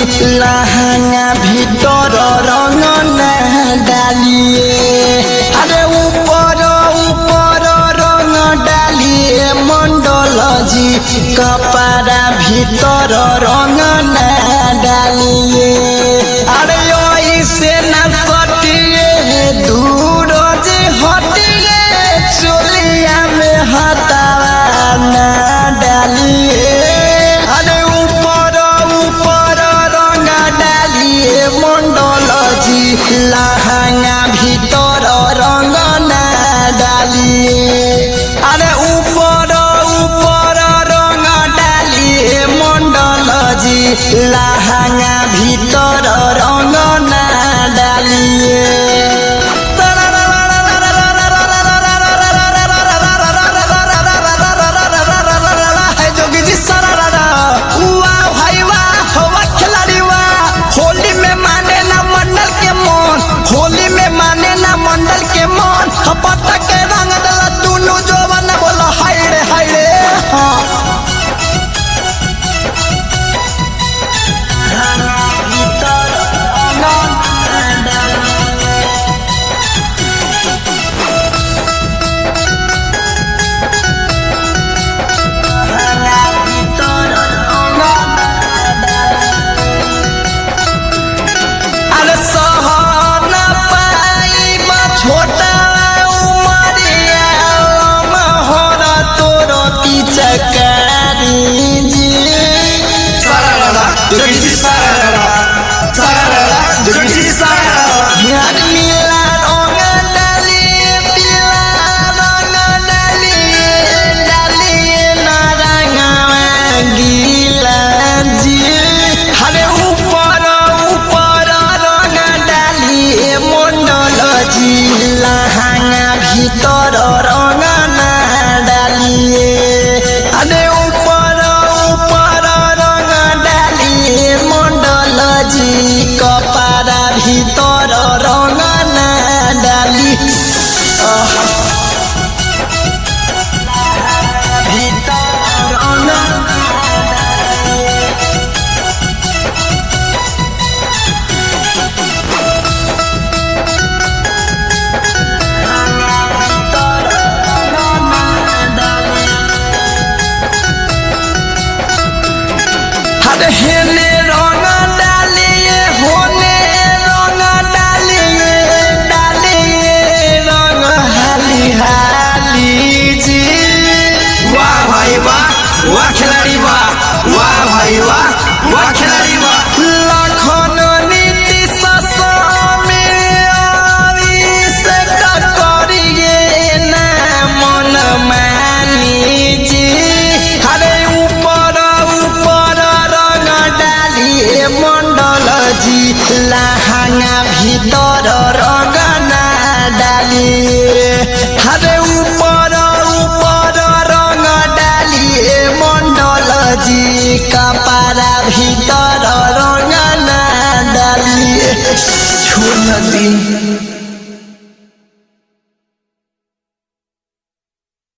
लहंगा भीतर रंग ना डालिए अरे ऊपर ऊपर रंग डालिए मंडल जी कपड़ा भीतर रंग ना डालिए अरे ऐसे न सटिए दूर जे हटिए चोलिया में हटावा ना डालिए अरे ऊपर ऊपर रंग डालिए मंडल जी लहंगा भीतर रंग ना डालिए अरे ऊपर ऊपर रंग डालिए मंडल जी लहंगा भीतर रंग ना डालिए होली में माने ना मंडल के मन पत्ता के रंग दला दुनु जोवन बोला हाय रे हाँ छोटा उमरिया महरा तोर पिचकारी जी सारा जोगी जी सारा जोगी जी सारा यार नीला रंग डालिए पीला रंग डालिए नारंगा गीला जी अरे ऊपर ऊपर रंग डालिए मंडल जी लहंगा भीतर रंग ना डालिए अरे ऊपर ऊपर रंग डालिए मंडल जी कपड़ा भीतर रंग ना डाली भीतर रंग अरे हेने रंग डालिए होने रंग डालिए रंग हाली हाली जी वाह भाई वाह खिलाड़ी वाह भाई वाह खिलाड़ी वाह लखन नीति ससमी से करिए ना मन मानी जी अरे ऊपर ऊपर रंग डालिए मंडल जी लहंगा भीतर रंग ना डालिए अरे ऊपर ऊपर रंग डालिए मंडल जी कपड़ा भीतर रंग ना डालिए छोड़ दी